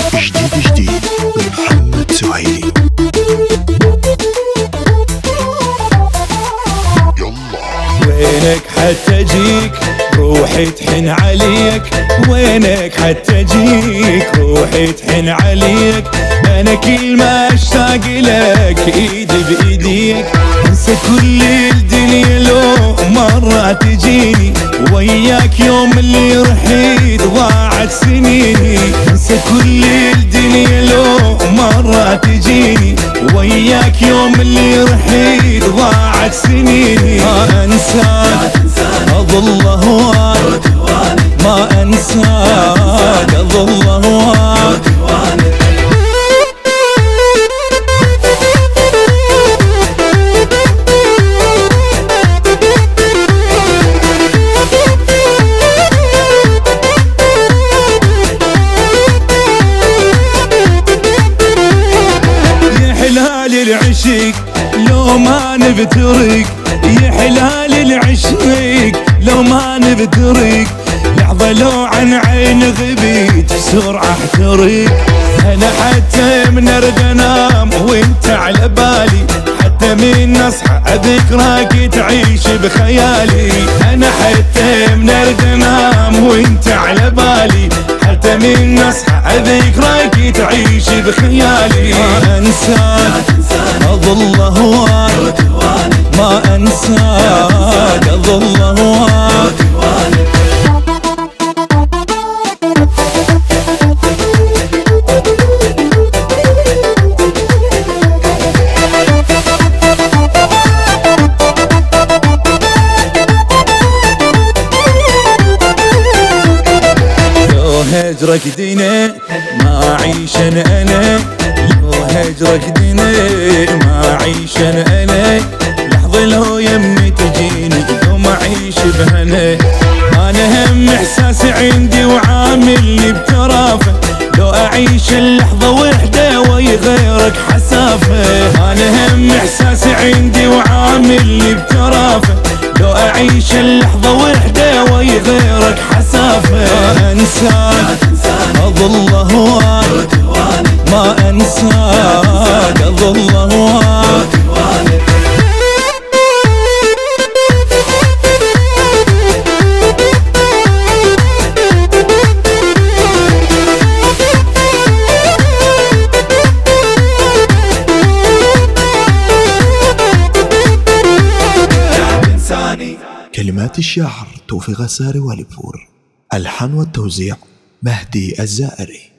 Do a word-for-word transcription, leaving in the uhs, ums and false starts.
جديد جديد محمد سهيلي. وينك حتى اجيك روحي تحن عليك، وينك حتى اجيك روحي تحن عليك. انا كل ما اشتاق لك ايدي بايديك، انسى كل الدنيا لو مرة تجيني، وياك يوم اللي رحيت ضاعت سنيني. انسى كل الدنيا لو مرة تجيني، وياك يوم اللي رحيت ضاعت سنيني. ما انساك اظل هواك، ما انساك اظل هواك. يا حلال العشق لو ما نفترق، يا حلال العشق لو ما نفترق. لحظة لو عن عين غبيت بسرعة احترق. انا حتى من ارد انام وانت على بالي، حتى من اصحى اذكرك تعيش بخيالي. انا حتى من ارد انام وانت على بالي، حتى من اصحى اذكرك تعيش بخيالي. ما انساك اظل هواك، ما انساك اظل هواك. هجرك ديني ما عيش انا، لو هجرك ديني ما عيش انا. لحظة لو يمي تجيني لو ما عيش بهنا. انا هم احساسي عندي وعاملني بترافه، لو اعيش اللحظة وحدة ويا غيرك حسافة. انا هم احساسي عندي وعاملني بترافه، لو اعيش اللحظة وحدة ويا غيرك حسافة. ما انساك اظل هواك، ما انساك اظل هواك. كلمات الشاعر توفيق الساري والفور، الحان والتوزيع مهدي الزائري.